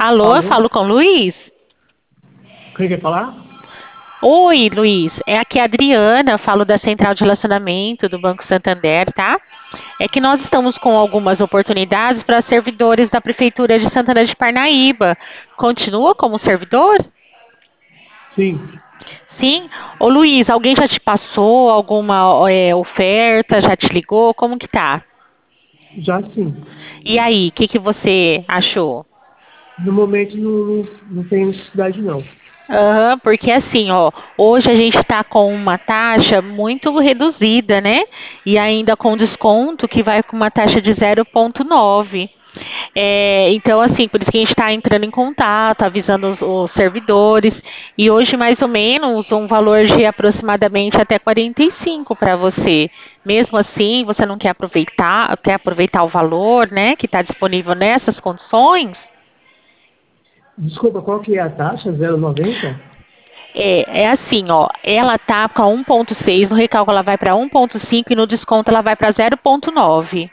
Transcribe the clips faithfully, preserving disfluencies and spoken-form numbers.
Alô, eu Alô? falo com o Luiz? Quem quer falar? Oi, Luiz. É aqui a Adriana, falo da Central de Relacionamento do Banco Santander, tá? É que nós estamos com algumas oportunidades para servidores da Prefeitura de Santana de Parnaíba. Continua como servidor? Sim, Sim? Ô, Luiz, alguém já te passou alguma é, oferta? Já te ligou? Como que tá? já sim. E aí, o que que você achou? No momento não, não, não tem necessidade não. Aham, porque assim, ó, hoje a gente está com uma taxa muito reduzida, né? E ainda com desconto que vai com uma taxa de zero vírgula nove. É, então, assim, por isso que a gente está entrando em contato, avisando os, os servidores. E hoje, mais ou menos, um valor de aproximadamente até quarenta e cinco para você. Mesmo assim, você não quer aproveitar, quer aproveitar o valor, né, que está disponível nessas condições? Desculpa, qual que é a taxa? Zero vírgula noventa? É, é assim, ó, ela tá com a um ponto seis, no recálculo ela vai para um ponto cinco e no desconto ela vai para zero vírgula nove.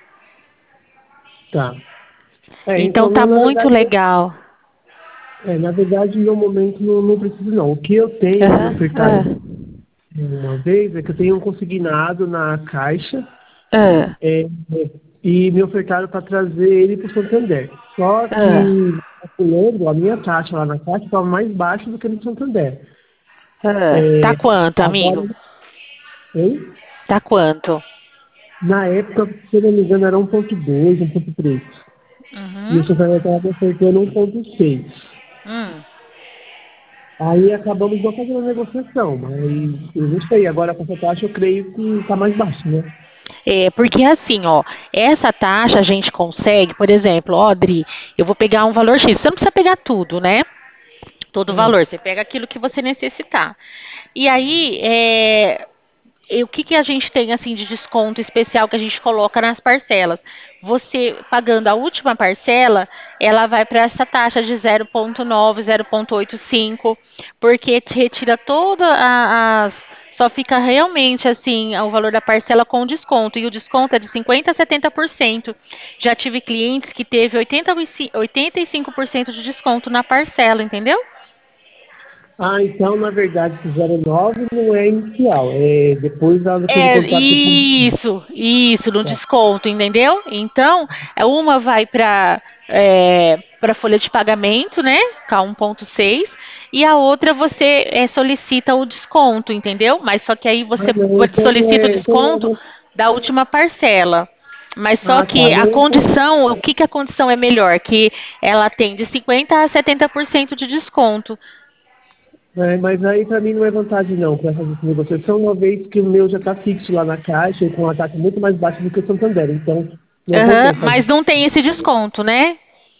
Tá. É, Então então, tá não, na muito verdade, legal. é, na verdade, no momento não, não preciso não. O que eu tenho me Aham, ofertado uma vez é que eu tenho um consignado na Caixa ah, é, é, e me ofertaram para trazer ele para o Santander. Só ah, que, calculando, a minha taxa lá na Caixa estava mais baixa do que no Santander. ah. Tá É, quanto, amigo? agora, hein? Tá quanto? Na época, se eu não me engano, era um ponto dois, um ponto três. E o Uhum. Santander estava me ofertando um ponto seis. Hum. Aí acabamos não fazendo a negociação, mas eu não sei, agora com essa taxa eu creio que está mais baixo, né? É, porque assim, ó, essa taxa a gente consegue, por exemplo, ó, Dri, eu vou pegar um valor X. Você não precisa pegar tudo, né? Todo o É. valor, você pega aquilo que você necessitar. E aí, é, e o que, que a gente tem assim de desconto especial que a gente coloca nas parcelas? Você pagando a última parcela, ela vai para essa taxa de zero vírgula nove, zero vírgula oitenta e cinco, porque te retira toda a- as. Só fica realmente assim o valor da parcela com desconto. E o desconto é de cinquenta a setenta por cento. Já tive clientes que teve oitenta e cinco oitenta e cinco por cento de desconto na parcela, entendeu? Ah, então, na verdade, esse zero nove não é inicial, é depois da daquele É, contrato que eu fiz. isso, isso, no Tá. desconto, entendeu? Então, é, uma vai para é, para folha de pagamento, né? K um ponto seis, e a outra você é, solicita o desconto, entendeu? Mas só que aí Ah, você não, então não solicita o é. Então não é desconto van- da última parcela. Mas só ah, tá. que a Não, então, condição, o que, que a condição é melhor? Que ela tem de cinquenta a setenta por cento de desconto. é, mas aí para mim não é vantagem não, para fazer essa negociação, uma vez que o meu já está fixo lá na Caixa e com uma taxa muito mais baixa do que o Santander. Então, não Aham, compensa fazer. mas não tem esse desconto, né?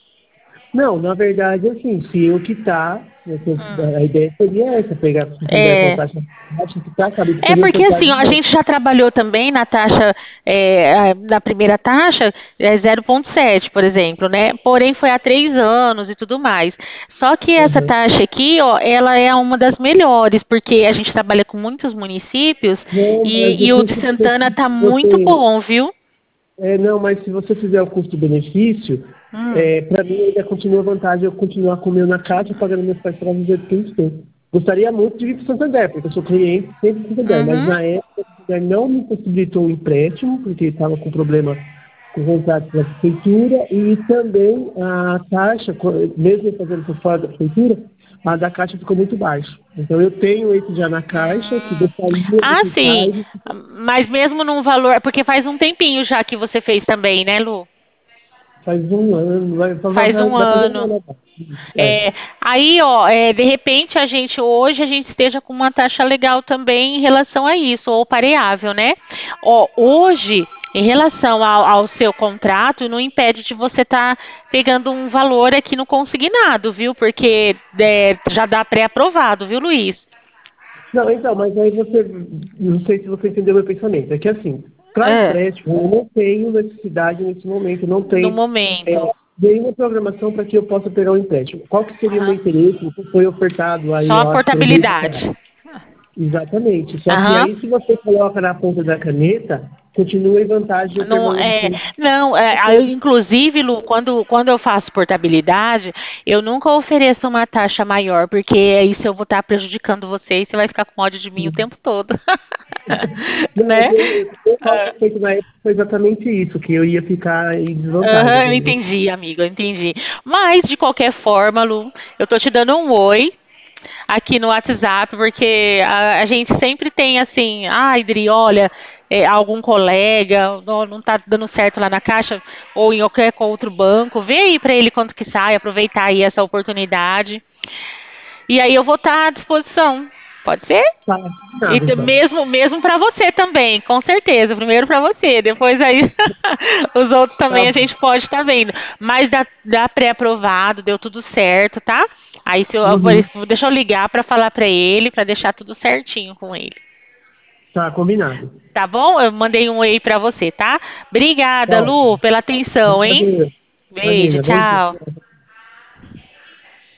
Não, na verdade, assim, se eu quitar, a ideia seria essa, pegar o Santander com a É, taxa baixa, quitar, sabe, É seria porque ofertar assim, de ó, a novo. gente já trabalhou também na taxa, é, a- na primeira taxa, é zero vírgula sete, por exemplo, né? Porém, foi há três anos e tudo mais. Só que essa Uhum. taxa aqui, ó, ela é uma das melhores, porque a gente trabalha com muitos municípios Não, mas e, o e o de custo Santana tá muito você, bom, viu? é, não, mas se você fizer o custo-benefício, Hum. é, para mim ainda continua a vantagem eu continuar com o meu na Caixa, pagando meus parcelas do jeito que eu estou. Gostaria muito de vir para o Santander, porque eu sou cliente sempre do Santander, mas Uhum. na época o Santander não me possibilitou o empréstimo, porque estava com problema com o contrato da prefeitura, e também a taxa, co- mesmo eu fazendo por fora da prefeitura, a da Caixa ficou muito baixa. Então eu tenho esse já na Caixa, que Hum. gostaria de Ah, ficar sim. e Mas mesmo num valor, porque faz um tempinho já que você fez também, né, Lu? faz um ano, vai, vai, Faz vai um vai fazer um ano. ano agora. Isso, é. É, aí, ó, é, de repente a gente hoje a gente esteja com uma taxa legal também em relação a isso, ou pareável, né? Ó, hoje, em relação ao, ao seu contrato, não impede de você estar pegando um valor aqui no consignado, viu? Porque é, já dá pré-aprovado, viu, Luiz? Não, então, mas aí você, não sei se você entendeu meu pensamento. É que assim, para É, empréstimo, eu não tenho necessidade nesse momento, não no tenho momento. é, nenhuma programação para que eu possa pegar o empréstimo. Qual que seria o meu Aham. interesse? O que foi ofertado aí, Só a eu acho que era portabilidade. exatamente. Só que Aham. aí, se você coloca na ponta da caneta, continua em vantagem eu Não, permanecer. é, não, é, eu, inclusive, Lu, quando, quando eu faço portabilidade, eu nunca ofereço uma taxa maior, porque isso eu vou estar prejudicando você e você vai ficar com ódio de mim o tempo todo. Não, Né? eu, eu, eu falo feito na época foi exatamente isso, que eu ia ficar em desvantagem. Aham, eu entendi, amigo, eu entendi. Mas, de qualquer forma, Lu, eu tô te dando um oi aqui no WhatsApp, porque a, a gente sempre tem assim, ah, Idri, olha, é, algum colega, não, não tá dando certo lá na Caixa, ou em qualquer outro banco, vê aí para ele quanto que sai, aproveitar aí essa oportunidade. E aí eu vou estar à disposição. Pode ser? Tá, E nada, t- então. mesmo, mesmo para você também, com certeza. Primeiro para você, depois aí os outros Tá também a bom. gente pode estar vendo. Mas dá, dá pré-aprovado, deu tudo certo, tá? Aí se eu, Uhum. deixa eu ligar para falar para ele, para deixar tudo certinho com ele. Tá, combinado. Tá bom? Eu mandei um e para você, tá? Tá Obrigada, Lu, ótimo. pela atenção, hein? Imagina, Beijo, imagina. Bom tchau. dia.